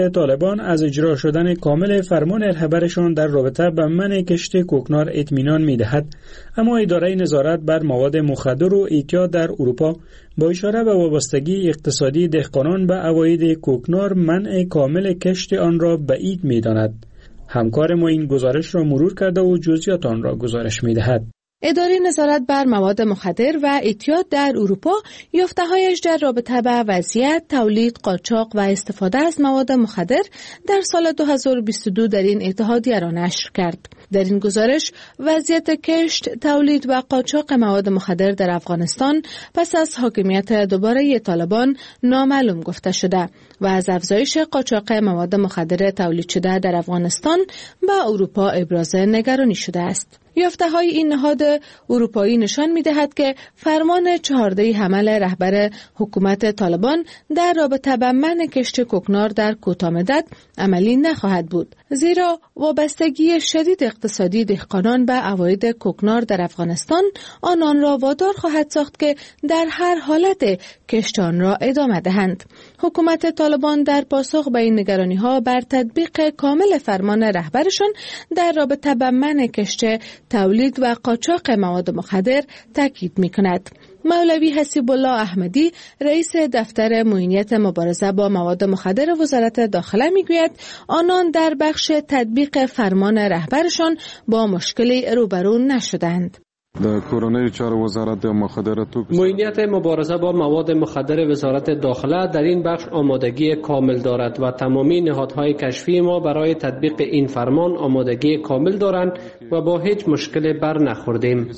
طالبان از اجرا شدن کامل فرمان رهبرشان در رابطه با منع کشت کوکنار اطمینان می‌دهد، اما اداره نظارت بر مواد مخدر و اعتیاد در اروپا با اشاره به وابستگی اقتصادی دهقانان به عواید کوکنار منع کامل کشت آن را بعید می‌داند. همکار ما این گزارش را مرور کرده و جزئیات آن را گزارش می‌دهد. اداره نظارت بر مواد مخدر و اعتیاد در اروپا یافته‌هایش در رابطه با وضعیت تولید، قاچاق و استفاده از مواد مخدر در سال دو هزار و بیست و دو در این اتحادیه را نشر کرد. در این گزارش وضعیت کشت، تولید و قاچاق مواد مخدر در افغانستان پس از حاکمیت دوباره طالبان نامعلوم گفته شده و از افزایش قاچاق مواد مخدر تولید شده در افغانستان به اروپا ابراز نگرانی شده است. یافته های این نهاد اروپایی نشان می دهد که فرمان چهارده حمل رهبر حکومت طالبان در رابطه با منع کشت کوکنار در کوتاه مدت عملی نخواهد بود، زیرا وابستگی شدید اقتصادی دهقانان به عواید کوکنار در افغانستان آنان را وادار خواهد ساخت که در هر حالت کشت آن را ادامه دهند. حکومت طالبان در پاسخ به این نگرانی ها بر تطبیق کامل فرمان رهبرشان در رابطه با منع کشت، تولید و قاچاق مواد مخدر تاکید می‌کند. مولوی حسیب الله احمدی رئیس دفتر معینیت مبارزه با مواد مخدر وزارت داخله میگوید آنان در بخش تطبیق فرمان رهبرشان با مشکلی روبرو نشدند. در کورنۍ چارو وزارت مخدرات معینیت مبارزه با مواد مخدر وزارت داخله در این بخش آمادگی کامل دارد و تمامی نهادهای کشفی ما برای تطبیق این فرمان آمادگی کامل دارند و با هیچ مشکلی بر نخوردیم.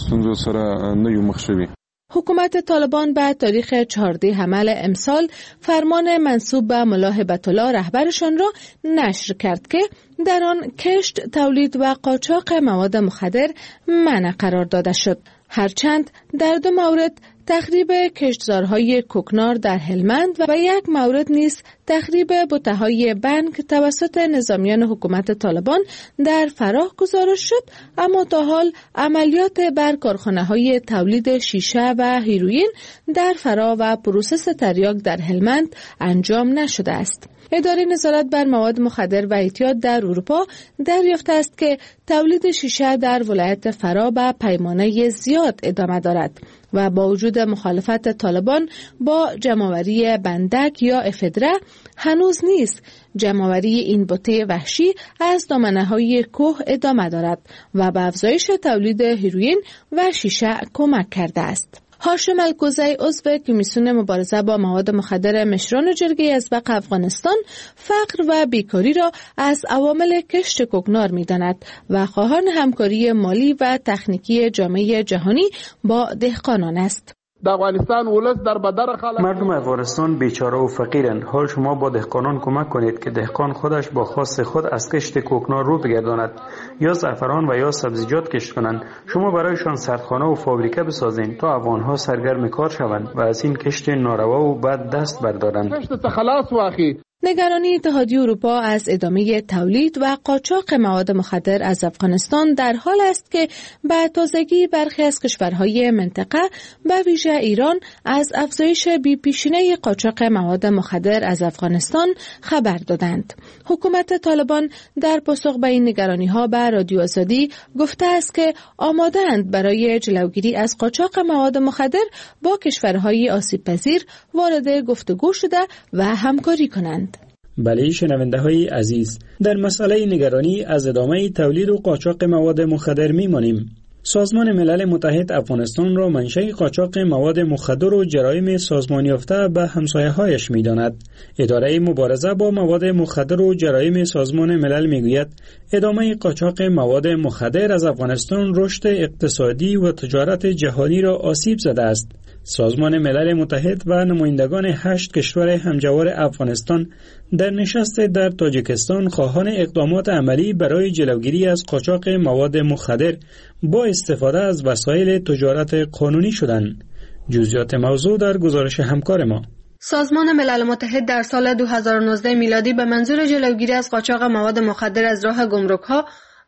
حکومت طالبان به تاریخ چهارده حمل امسال فرمان منسوب به ملا هبت الله رهبرشان را نشر کرد که در آن کشت، تولید و قاچاق مواد مخدر منع قرار داده شد. هرچند در دو مورد تخریب کشتزارهای کوکنار در هلمند و یک مورد نیز تخریب بوته‌های بنگ توسط نظامیان حکومت طالبان در فراه گزارش شد، اما تا حال عملیات بر کارخانه‌های تولید شیشه و هیروئین در فراه و پروسس تریاک در هلمند انجام نشده است. اداره نظارت بر مواد مخدر و اعتیاد در اروپا دریافته است که تولید شیشه در ولایت فراه به پیمانه زیاد ادامه دارد و با وجود مخالفت طالبان با جمع‌آوری بندک یا افدره هنوز نیز جمع‌آوری این بوته وحشی از دامنه‌های کوه ادامه دارد و به افزایش تولید هیروئین و شیشه کمک کرده است. هاشم الکوزی عضو کمیسیون مبارزه با مواد مخدر مشران جرگه ازبق افغانستان فقر و بیکاری را از عوامل کشت کوکنار می‌داند و خواهان همکاری مالی و تکنیکی جامعه جهانی با دهقانان است. د افغانستان ولس در بدر خلق مردم افغانستان بیچاره و فقیرند. حال شما با دهقانان کمک کنید که دهقان خودش با خواست خود از کشت کوکنار رو بگرداند، یا زعفران و یا سبزیجات کشت کنند. شما برایشان سردخانه و فابریکه بسازید تا افغانها سرگرم کار شوند و از این کشت ناروا و بد دست بردارند. خلاص واخی نگرانی اتحادیه اروپا از ادامه تولید و قاچاق مواد مخدر از افغانستان در حال است که به تازگی برخی از کشورهای منطقه به ویژه ایران از افزایش بی‌پیشینه قاچاق مواد مخدر از افغانستان خبر دادند. حکومت طالبان در پاسخ به این نگرانی‌ها به رادیو آزادی گفته است که آماده‌اند برای جلوگیری از قاچاق مواد مخدر با کشورهای آسیب‌پذیر وارد گفتگو شده و همکاری کنند. بله شنونده های عزیز، در مسئله نگرانی از ادامه تولید و قاچاق مواد مخدر میمانیم. سازمان ملل متحد افغانستان را منشأ قاچاق مواد مخدر و جرایم سازمان یافته به همسایه‌هایش می‌داند. اداره مبارزه با مواد مخدر و جرایم سازمان ملل می‌گوید ادامه قاچاق مواد مخدر از افغانستان رشد اقتصادی و تجارت جهانی را آسیب زده است. سازمان ملل متحد و نمایندگان هشت کشور همجوار افغانستان در نشست در تاجیکستان خواهان اقدامات عملی برای جلوگیری از قاچاق مواد مخدر با استفاده از وسایل تجارت قانونی شدند. جزئیات موضوع در گزارش همکار ما. سازمان ملل متحد در سال دو هزار و نوزده میلادی به منظور جلوگیری از قاچاق مواد مخدر از راه گمرک‌ها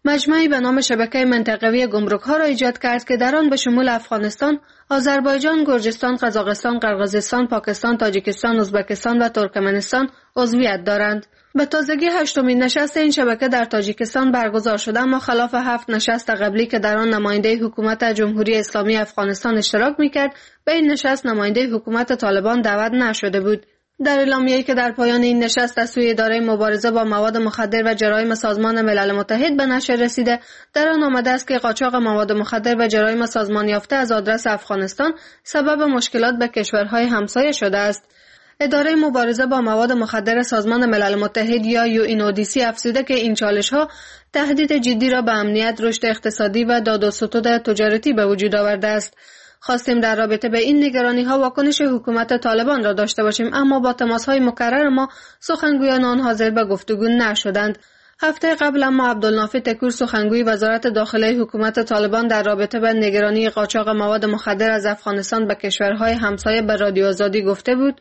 مجمعی به نام شبکه منطقوی گمرک‌ها را ایجاد کرد که در آن به شمول افغانستان، آذربایجان، گرجستان، قزاقستان، قرقیزستان، پاکستان، تاجیکستان، ازبکستان و ترکمنستان عضویت دارند. به تازگی هشتمین نشست این شبکه در تاجیکستان برگزار شده، اما خلاف هفت نشست قبلی که در آن نماینده حکومت جمهوری اسلامی افغانستان اشتراک می‌کرد، به این نشست نماینده حکومت طالبان دعوت نشده بود. در اعلامیه‌ای که در پایان این نشست از سوی اداره مبارزه با مواد مخدر و جرایم سازمان ملل متحد به نشر رسیده، در آن آمده است که قاچاق مواد مخدر و جرایم سازمان یافته از آدرس افغانستان سبب مشکلات به کشورهای همسایه شده است. اداره مبارزه با مواد مخدر سازمان ملل متحد یا یو این او دی سی افزوده که این چالش‌ها تهدید جدی را به امنیت، رشد اقتصادی و داد و ستد تجارتی به وجود آورده است. خواستیم در رابطه به این نگرانی‌ها واکنش حکومت طالبان را داشته باشیم، اما با تماس‌های مکرر ما سخنگویان آن حاضر به گفتگو نشدند. هفته قبل اما عبدالنافع تکور سخنگوی وزارت داخله حکومت طالبان در رابطه به نگرانی قاچاق مواد مخدر از افغانستان به کشورهای همسایه به رادیو آزادی گفته بود: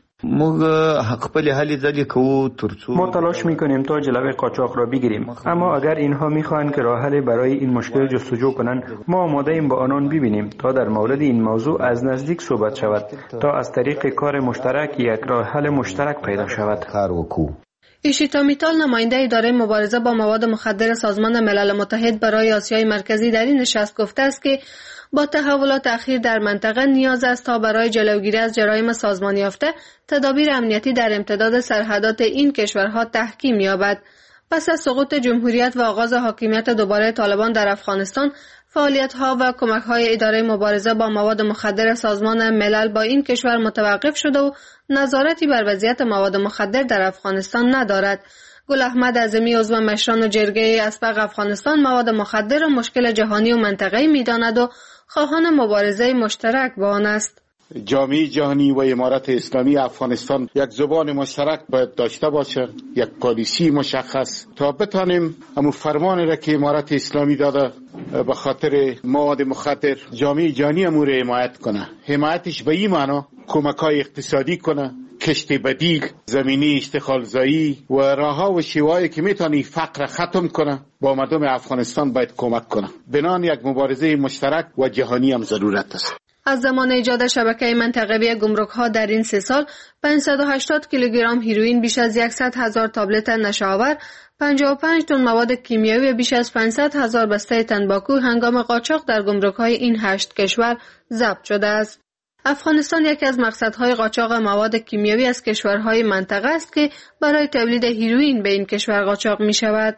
ما تلاش میکنیم تا جلوی قاچاق را بگیریم، اما اگر اینها میخواهند که راه حل برای این مشکل جستجو کنند، ما آماده ایم با آنان ببینیم تا در مورد این موضوع از نزدیک صحبت شود تا از طریق کار مشترک یک راه حل مشترک پیدا شود. ایشیتا میتال نماینده اداره مبارزه با مواد مخدر سازمان ملل متحد برای آسیای مرکزی در این نشست گفته است که با تحولات اخیر در منطقه نیاز است تا برای جلوگیری از جرایم سازمان یافته تدابیر امنیتی در امتداد سرحدات این کشورها تحکیم یابد. پس از سقوط جمهوریت و آغاز حاکمیت دوباره طالبان در افغانستان، فعالیت‌ها و کمک‌های اداره مبارزه با مواد مخدر سازمان ملل با این کشور متوقف شده و نظارتی بر وضعیت مواد مخدر در افغانستان ندارد. گل احمد اعظمی عضو مشران جرگه اسبق افغانستان مواد مخدر را مشکل جهانی و منطقه‌ای می‌داند و خواهان مبارزه مشترک با آن است. جامعه جهانی و امارت اسلامی افغانستان یک زبان مشترک باید داشته باشه، یک پالیسی مشخص تا بتانیم همون فرمانی را که امارت اسلامی داده به خاطر مواد مخدر جامعه جهانی امور حمایت کنه. حمایتش به این معنی کمک‌های اقتصادی کنه، کشت بدیل، زمینی اشتغالزایی و راه‌ها و شیوه‌ای که میتونی فقر ختم کنه با مردم افغانستان باید کمک کنه. بنان یک مبارزه مشترک و جهانی هم ضرورت است. از زمان ایجاد شبکه منطقوی گمرک‌ها در این سه سال، پانصد و هشتاد کیلوگرم هیروئین، بیش از صد هزار تابلت نشه‌آور، پنجاه و پنج تن مواد کیمیایی و بیش از پانصد هزار بسته تنباکو هنگام قاچاق در گمرک‌های این هشت کشور ضبط شده است. افغانستان یکی از مقصدهای قاچاق مواد کیمیایی از کشورهای منطقه است که برای تولید هیروئین به این کشور قاچاق می‌شود.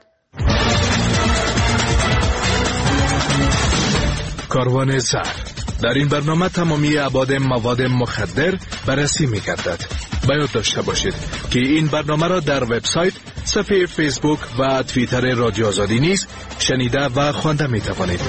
کاروان زر در این برنامه تمامی ابعاد مواد مخدر بررسی می‌گردد. باید داشته باشید که این برنامه را در وبسایت، صفحه فیسبوک و توییتر رادیو آزادی نیز شنیده و خوانده می‌توانید.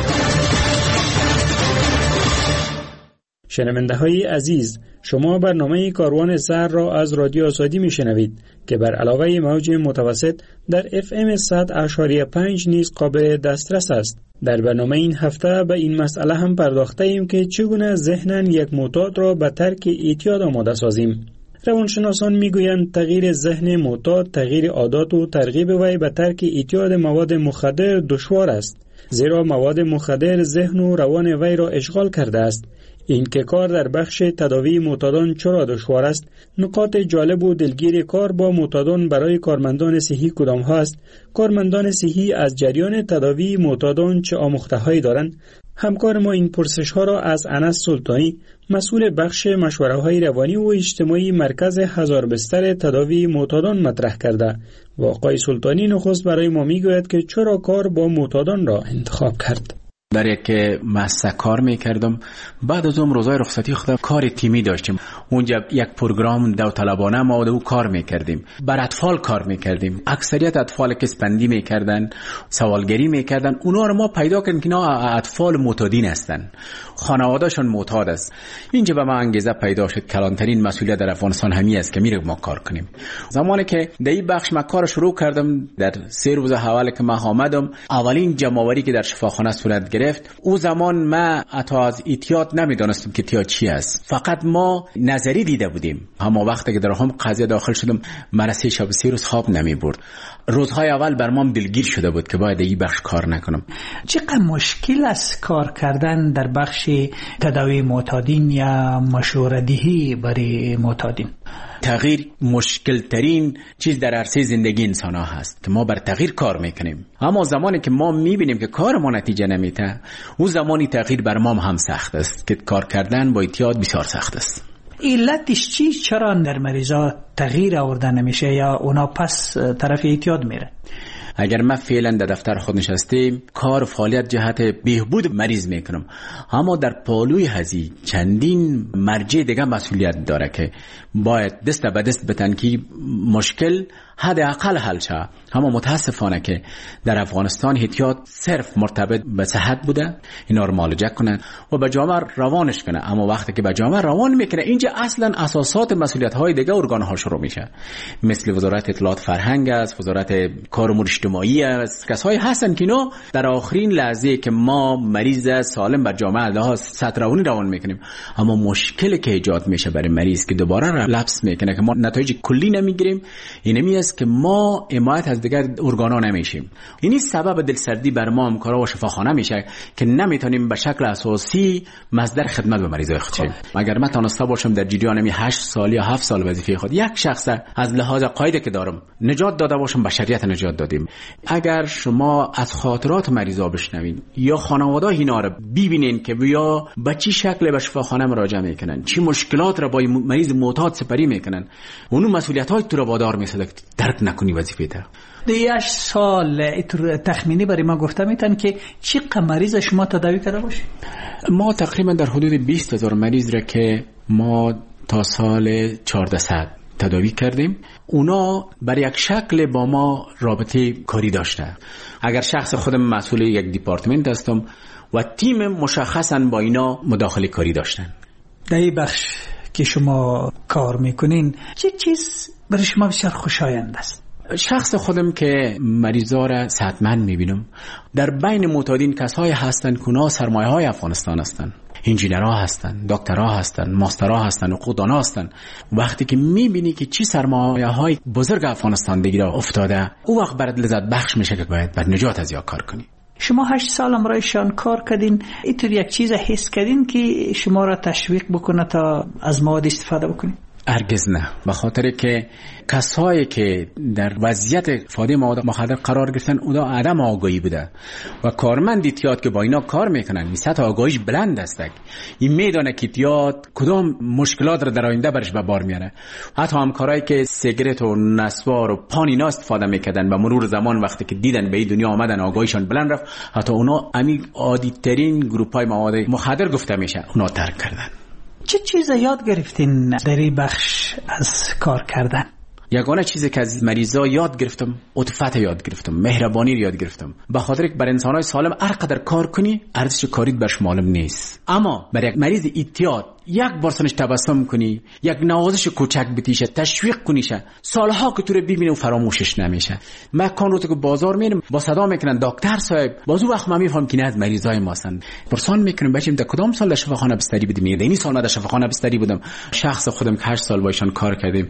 شنونده های عزیز، شما برنامه کاروان زر را از رادیو آزادی می شنوید که بر علاوه موج متوسط در اف ام صد اشاری پنج نیز قابل دسترس است. در برنامه این هفته به این مسئله هم پرداخته ایم که چگونه ذهناً یک معتاد را به ترک اعتیاد آماده سازیم. روانشناسان میگویند تغییر ذهن معتاد، تغییر عادات و ترغیب وی به ترک اعتیاد مواد مخدر دشوار است، زیرا مواد مخدر ذهن و روان وی را اشغال کرده است. این که کار در بخش تداوی معتادان چرا دشوار است، نکات جالب و دلگیر کار با معتادان برای کارمندان صحی کدام ها است، کارمندان صحی از جریان تداوی معتادان چه آموخته هایی دارند. همکار ما این پرسش ها را از انس سلطانی، مسئول بخش مشوره های روانی و اجتماعی مرکز هزار بستر تداوی معتادان مطرح کرده و آقای سلطانی نخست برای ما میگوید که چرا کار با معتادان را انتخاب کرد. در یک مؤسسه کار میکردم. بعد از اون روزای رخصتی خودم کار تیمی داشتیم. اونجا یک پروگرام داوطلبانه ما و کار میکردیم. بر اطفال کار میکردیم. اکثریت اطفال که اسپندی میکردن، سوالگری میکردن، اونا رو ما پیدا کردیم که اینا اطفال معتادین هستن. خانواده‌شون معتاد است. اینجا به ما انگیزه پیدا شد. کلانترین مسئولیت در افغانستان همین است که میره ما کار کنیم. زمانی که در این بخش ما کار شروع کردم، در سه روز اول که ما آمدم، اولین جمع‌آوری که در شفاخانه صورت گرفت. او زمان من حتی از اعتیاد نمیدانستم که اعتیاد چی است، فقط ما نظری دیده بودیم. اما وقتی که در هم قضیه داخل شدم من سه شب سه روز خواب نمی برد. روزهای اول بر من دلگیر شده بود که باید این بخش کار نکنم. چقدر مشکل است کار کردن در بخش تداوی معتادین یا مشوره دهی برای معتادین؟ تغییر مشکل ترین چیز در عرصه زندگی انسان ها هست که ما بر تغییر کار میکنیم، اما زمانی که ما میبینیم که کار ما نتیجه نمیده، اون زمانی تغییر بر ما هم سخت است که کار کردن با اعتیاد بسیار سخت است. علتش چی؟ چرا در مریضا تغییر آورده نمیشه یا اونا پس طرف اعتیاد میره؟ اگر من فعلا در دفتر خود نشستیم کار فعالیت جهت بهبود مریض میکنم، اما در پالوی هزی چندین مرجع دیگه مسئولیت داره که باید دست به دست بتن که مشکل حداقل حل شه. اما متاسفانه که در افغانستان اعتیاد صرف مرتبط به صحت بوده، اینا رو معالجه کنن و به جامعه روانش کنن، اما وقتی که به جامعه روان میکنه اینجا اصلا اساسات مسئولیت های دیگه ارگان ها شروع میشه، مثل وزارت اطلاعات فرهنگ است، وزارت کار امور اجتماعی است، کسایی هستن که اینا در آخرین لحظه که ما مریض سالم بر جامعه لحاظ سطرونی روان میکنیم، اما مشکلی که ایجاد میشه برای مریض که دوباره لپس میکنه که ما نتایج کلی نمیگیریم، اینمی است که ما حمایت از دیگر ارگانا نمیشیم. اینی سبب دلسردی بر ما همکارا و شفاخانه میشه که نمیتونیم به شکل اساسی مصدر خدمت به مریضای خود شیم. اگر من تونسته باشم در جریان می هشت سال یا هفت سال وظیفه خود یک شخص از لحاظ قاعده که دارم نجات داده باشم، بشریت نجات دادیم. اگر شما از خاطرات مریضا بشنوین یا خانواده اینا رو ببینین که بیا به چه شکل به شفاخانه مراجعه میکنن، چه مشکلات را با مریض معتاد سپری میکنن، اون مسئولیت‌های تو را وادار میسازه که درک نکنی وظیفه تا. دیش سال تخمینی برای ما گفته میتن که چقدر مریض شما تداوی کرده باشید؟ ما تقریبا در حدود بیست هزار مریض را که ما تا سال چهارده تداوی کردیم، اونا بر یک شکل با ما رابطه کاری داشته. اگر شخص خودم مسئول یک دیپارتمنت هستم و تیم مشخصا با اینا مداخله کاری داشتن. در این بخش که شما کار میکنین چه چیز برای شما بسیار خوشایند است؟ شخص خودم که مریضا را صحتمند میبینم، در بین معتادین کسایی هستند که اونا سرمایه های افغانستان هستند، انجینرها هستند، دکترها هستند، ماسترها هستند، حقوقدانا هستند. وقتی که میبینی که چی سرمایه های بزرگ افغانستان دیگه افتاده، او وقت برات لذت بخش میشه که باید بر نجات از یا کار کنی. شما هشت سال امرایشان کار کردین، اینطور یک چیز حس کردین که شما را تشویق بکنه تا از مواد استفاده بکنین؟ هرگز نه، به خاطر که کسایی که در وضعیت استفاده مواد مخدر قرار گرفتن اونا عدم آگاهی بوده و کارمند اعتیاد که با اینا کار میکنن این سطح آگاهیش بلند است، این میدونه که اعتیاد کدام مشکلات رو در آینده برش به بار میاره. حتی همکارایی که سیگرت و نسوار و پان اینا استفاده میکردن و مرور زمان وقتی که دیدن به این دنیا آمدن آگاهیشان بلند رفت، حتی اونا امی عادی ترین گروپ های مواد مخدر گفته میشه اونا ترک کردن. چه چیز یاد گرفتین در این بخش از کار کردن؟ یگانه چیزی که از مریضا یاد گرفتم عطوفت یاد گرفتم، مهربانی رو یاد گرفتم، به خاطر که بر انسانای سالم هر قدر کار کنی ارزش کاریت برش معلوم نیست، اما بر یک مریض اعتیاد یک بار سنش تبسم کنی، یک نوازش کوچک بتیشه، تشویق کنیشه، سالها که تو رو ببینه و فراموشش نمیشه. من کان رو تو بازار میرم با صدا میکنن دکتر صاحب، بازو وقت ما میفهم که نه از مریضای ما هستن. پرسان میکنم بچم در کدام سال در شفاخانه بستری بودی؟ میگه این سال من در شفاخانه بستری بودم. شخص خودم که هشت سال با ایشان کار کردیم